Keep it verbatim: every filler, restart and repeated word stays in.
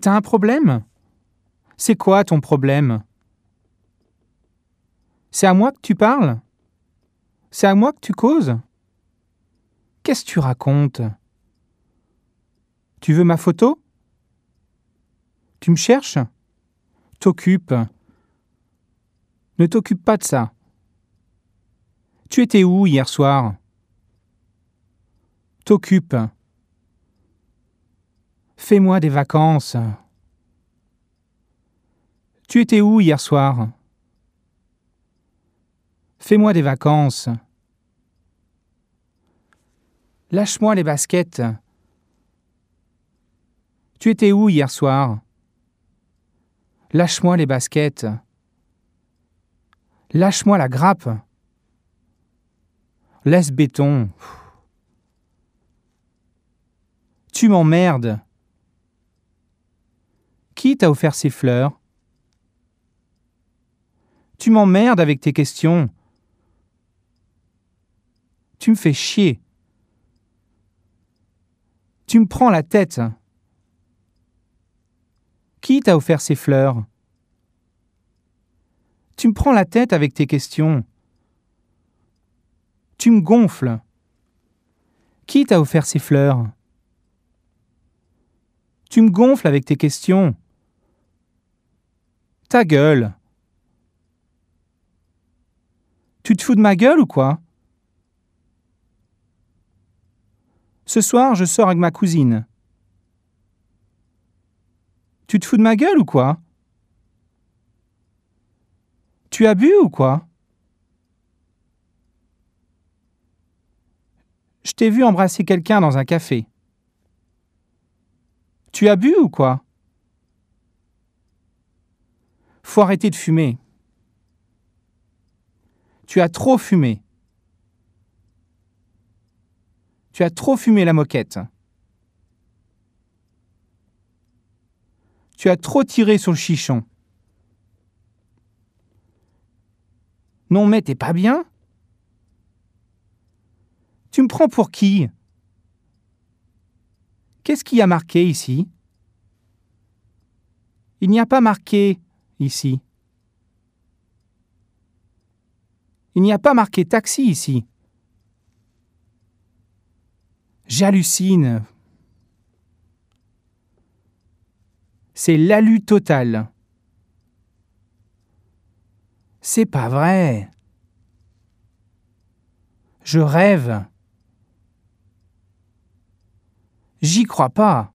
T'as un problème? C'est quoi ton problème? C'est à moi que tu parles? C'est à moi que tu causes? Qu'est-ce que tu racontes? Tu veux ma photo? Tu me cherches? T'occupe. Ne t'occupe pas de ça. Tu étais où hier soir? T'occupe. Fais-moi des vacances. Tu étais où hier soir? Fais-moi des vacances. Lâche-moi les baskets. Tu étais où hier soir? Lâche-moi les baskets. Lâche-moi la grappe. Laisse béton. Tu m'emmerdes. Qui t'a offert ces fleurs? Tu m'emmerdes avec tes questions. Tu me fais chier. Tu me prends la tête. Qui t'a offert ces fleurs? Tu me prends la tête avec tes questions. Tu me gonfles. Qui t'a offert ces fleurs? Tu me gonfles avec tes questions. Ta gueule. Tu te fous de ma gueule ou quoi? Ce soir, je sors avec ma cousine. Tu te fous de ma gueule ou quoi? Tu as bu ou quoi? Je t'ai vu embrasser quelqu'un dans un café. Tu as bu ou quoi? Faut arrêter de fumer. Tu as trop fumé. Tu as trop fumé la moquette. Tu as trop tiré sur le chichon. Non mais t'es pas bien? Tu me prends pour qui? Qu'est-ce qu'il y a marqué ici? Il n'y a pas marqué ici. Il n'y a pas marqué taxi ici. J'hallucine. C'est l'alu total. C'est pas vrai. Je rêve. J'y crois pas.